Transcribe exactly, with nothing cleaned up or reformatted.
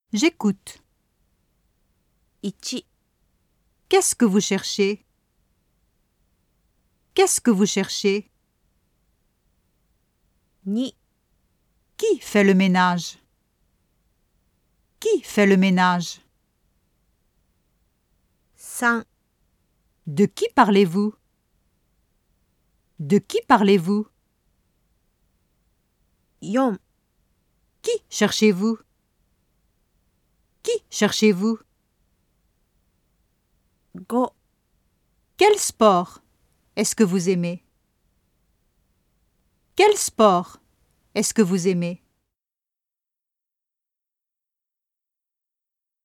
J'écoute. いち、 Qu'est-ce que vous cherchez? Qu'est-ce que vous cherchez? に、 Qui fait le ménage? Qui fait le ménage? さん、 De qui parlez-vous? De qui parlez-vous? よん、 Qui cherchez-vous? Qui cherchez-vous? ご、 Quel sport est-ce que vous aimez? Quel sport est-ce que vous aimez?